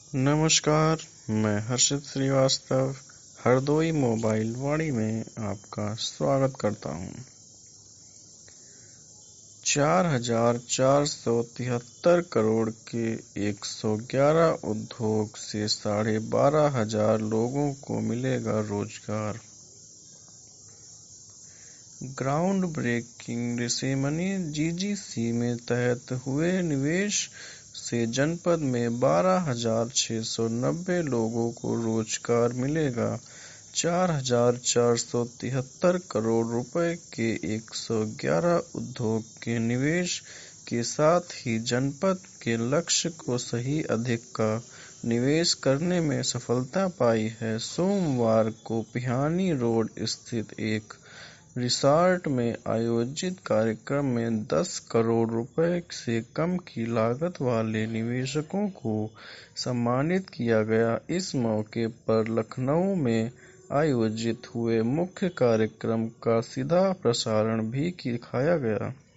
नमस्कार, मैं हर्षित श्रीवास्तव हरदोई मोबाइल वाणी में आपका स्वागत करता हूं। 4,473 करोड़ के 111 उद्योग से 12,500 लोगों को मिलेगा रोजगार। ग्राउंड ब्रेकिंग सेरेमनी जीजीसी में तहत हुए निवेश से जनपद में 12,690 लोगों को रोजगार मिलेगा। 4,473 करोड़ रुपए के 111 उद्योग के निवेश के साथ ही जनपद के लक्ष्य को सही अधिक का निवेश करने में सफलता पाई है। सोमवार को पिहानी रोड स्थित एक रिसॉर्ट में आयोजित कार्यक्रम में 10 करोड़ रुपए से कम की लागत वाले निवेशकों को सम्मानित किया गया। इस मौके पर लखनऊ में आयोजित हुए मुख्य कार्यक्रम का सीधा प्रसारण भी दिखाया गया।